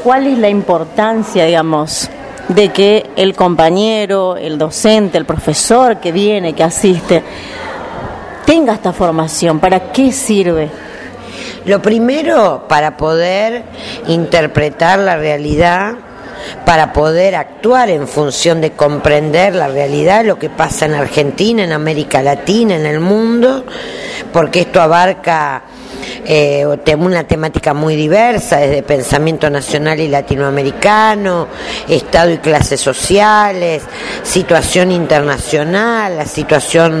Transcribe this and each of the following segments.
¿cuál es la importancia, digamos, de que el compañero, el docente, el profesor que viene, que asiste, tenga esta formación? ¿Para qué sirve? Lo primero, para poder interpretar la realidad, para poder actuar en función de comprender la realidad, lo que pasa en Argentina, en América Latina, en el mundo, porque esto abarca una temática muy diversa, desde pensamiento nacional y latinoamericano, Estado y clases sociales, situación internacional, la situación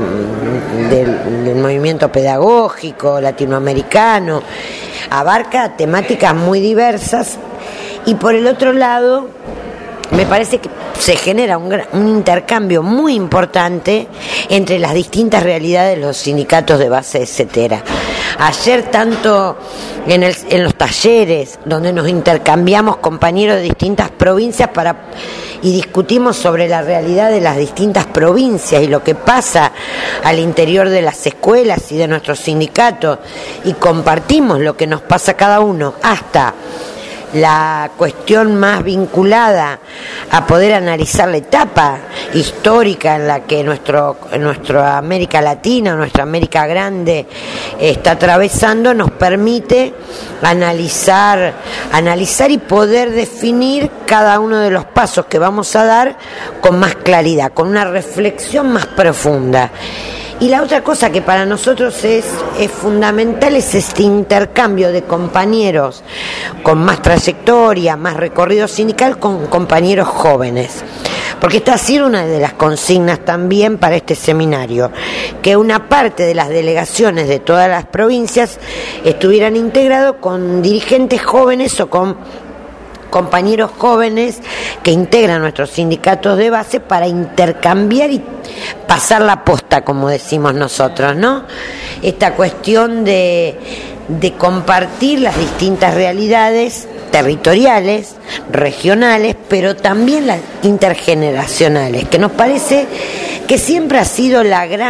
del movimiento pedagógico latinoamericano, abarca temáticas muy diversas. Y por el otro lado, me parece que se genera un intercambio muy importante entre las distintas realidades de los sindicatos de base, etcétera. Ayer, tanto en los talleres, donde nos intercambiamos compañeros de distintas provincias y discutimos sobre la realidad de las distintas provincias y lo que pasa al interior de las escuelas y de nuestros sindicatos, y compartimos lo que nos pasa a cada uno, hasta la cuestión más vinculada a poder analizar la etapa histórica en la que nuestra América Latina, nuestra América Grande está atravesando, nos permite analizar y poder definir cada uno de los pasos que vamos a dar con más claridad, con una reflexión más profunda. Y la otra cosa que para nosotros es fundamental es este intercambio de compañeros con más trayectoria, más recorrido sindical, con compañeros jóvenes. Porque esta ha sido una de las consignas también para este seminario, que una parte de las delegaciones de todas las provincias estuvieran integrados con dirigentes jóvenes o con compañeros jóvenes que integran nuestros sindicatos de base para intercambiar y pasar la posta, como decimos nosotros, ¿no? Esta cuestión de compartir las distintas realidades territoriales, regionales, pero también las intergeneracionales, que nos parece que siempre ha sido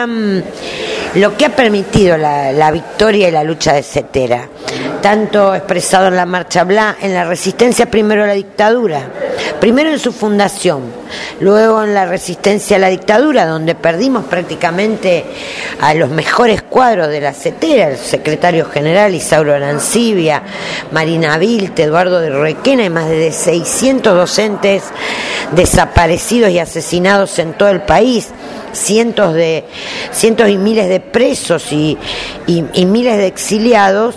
lo que ha permitido la victoria y la lucha de Cetera, tanto expresado en la Marcha Blanca, en la resistencia primero a la dictadura, primero en su fundación, luego en la resistencia a la dictadura, donde perdimos prácticamente a los mejores cuadros de la Cetera, el secretario general Isauro Arancibia, Marina Vilte, Eduardo de Requena, y más de 600 docentes desaparecidos y asesinados en todo el país, cientos y miles de presos y miles de exiliados.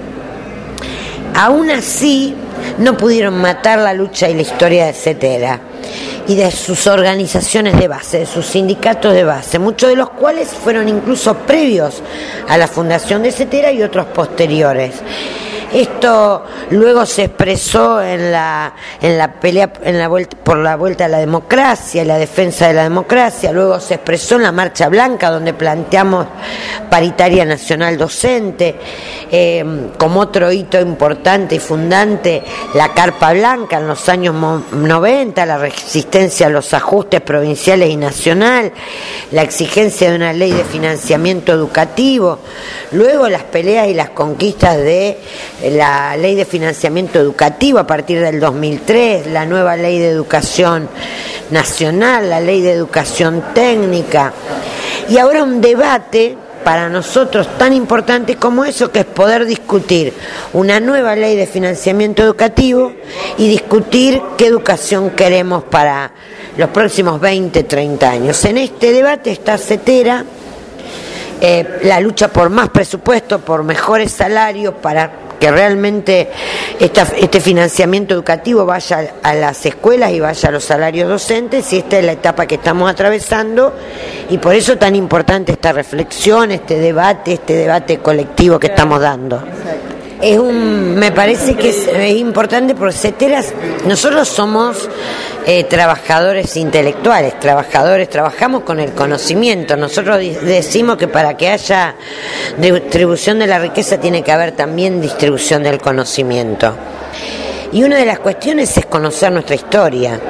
Aún así no pudieron matar la lucha y la historia de Cetera y de sus organizaciones de base, de sus sindicatos de base, muchos de los cuales fueron incluso previos a la fundación de Cetera y otros posteriores. Esto luego se expresó en la pelea por la vuelta a la democracia, la defensa de la democracia, luego se expresó en la Marcha Blanca, donde planteamos paritaria nacional docente, como otro hito importante y fundante, la Carpa Blanca en los años 90, la resistencia a los ajustes provinciales y nacional, la exigencia de una ley de financiamiento educativo, luego las peleas y las conquistas de la ley de financiamiento educativo a partir del 2003, la nueva ley de educación nacional, la ley de educación técnica, y ahora un debate para nosotros tan importante como eso, que es poder discutir una nueva ley de financiamiento educativo y discutir qué educación queremos para los próximos 20, 30 años. En este debate está Cetera, la lucha por más presupuesto, por mejores salarios, para que realmente este financiamiento educativo vaya a las escuelas y vaya a los salarios docentes, y esta es la etapa que estamos atravesando, y por eso tan importante esta reflexión, este debate colectivo que estamos dando. Me parece que es importante porque nosotros somos trabajadores intelectuales, trabajamos con el conocimiento. Nosotros decimos que para que haya distribución de la riqueza tiene que haber también distribución del conocimiento. Y una de las cuestiones es conocer nuestra historia,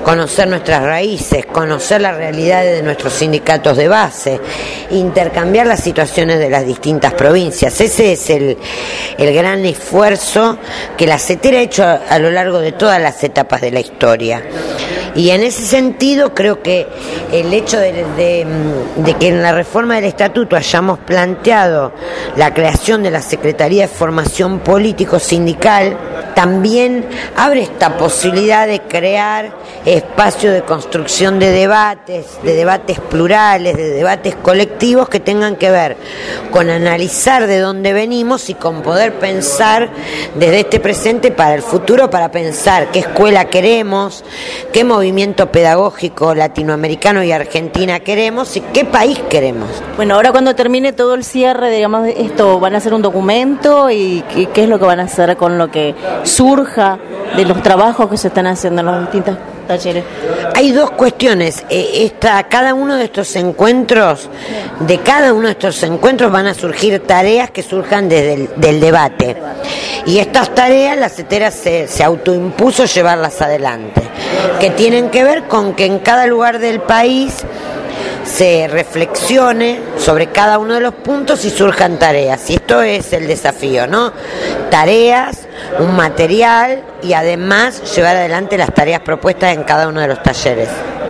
conocer nuestras raíces, conocer las realidades de nuestros sindicatos de base, intercambiar las situaciones de las distintas provincias. Ese es el gran esfuerzo que la CETERA ha hecho a lo largo de todas las etapas de la historia. Y en ese sentido creo que el hecho de que en la reforma del estatuto hayamos planteado la creación de la Secretaría de Formación Político-Sindical también abre esta posibilidad de crear espacios de construcción de debates plurales, de debates colectivos que tengan que ver con analizar de dónde venimos y con poder pensar desde este presente para el futuro, para pensar qué escuela queremos, qué movimiento pedagógico latinoamericano y argentina queremos y qué país queremos. Bueno, ahora cuando termine todo el cierre, digamos, esto, ¿van a hacer un documento y qué es lo que van a hacer con lo que surja de los trabajos que se están haciendo en los distintos talleres? Hay dos cuestiones. Cada uno de estos encuentros van a surgir tareas que surjan desde del debate. Y estas tareas la CETERA se autoimpuso llevarlas adelante, que tienen que ver con que en cada lugar del país se reflexione sobre cada uno de los puntos y surjan tareas. Y esto es el desafío, ¿no? Tareas, un material y además llevar adelante las tareas propuestas en cada uno de los talleres.